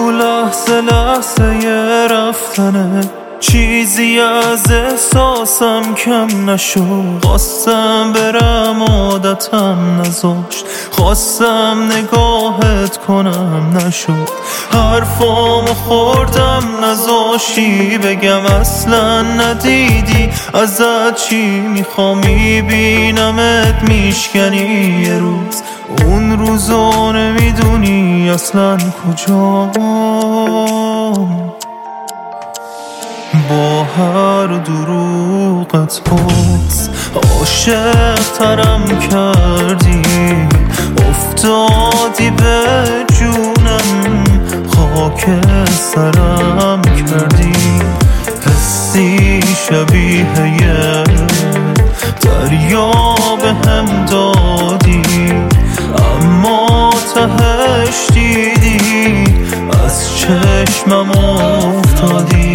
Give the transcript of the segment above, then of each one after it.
تو لحظه لحظه رفتنه چیزی از احساسم کم نشد. خواستم برم عادتم نذاشت، خواستم نگاهت کنم نشد. حرفامو خوردم نذاشی بگم اصلا ندیدی. ازت چی میخوام میبینمت میشکنی یه روز، اون روزو نمیدونی اصلا کجام. با هر دروغت باز عاشق ترم کردی، افتادی به جونم خاک سرم کردی. حسی شبیه یه دریا به هم دادی، اما تهش دیدی از چشمم افتادی.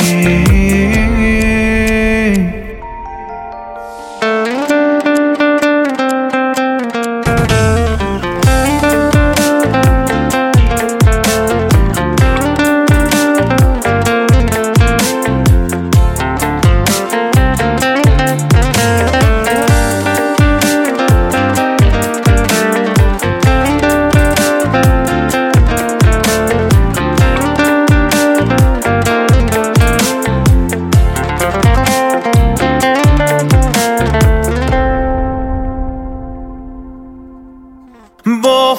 با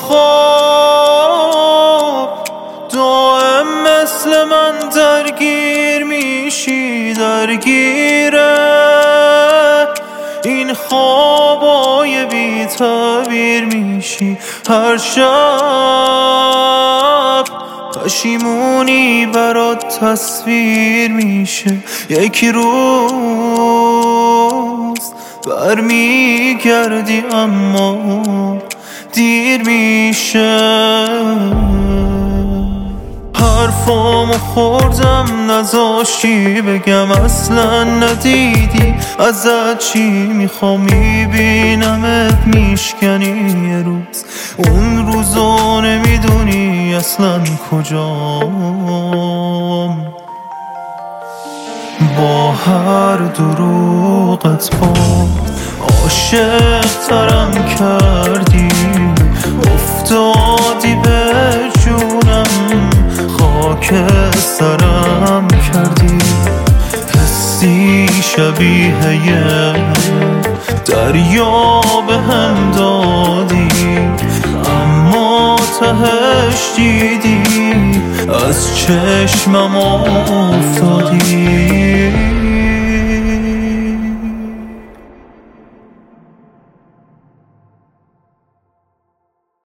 خواب دائم مثل من درگیر میشی، درگیره این خوابای بی تعبیر میشی. هر شب پشیمونی برات تصویر میشه، یکی روز برمیگردی اما دیر میشه. حرفامو خوردم نذاشتی بگم اصلا ندیدی. ازت چی میخوام میبینمت میشکنی یه روز، اون روزو نمیدونی اصلا کجام. با هر دروغت باز عاشق ترم کردی، افتادی به جونم خاک سرم کردی. حسی شبیه یه دریا به هم دادی، اما تهش دیدی از چشمم افتادی.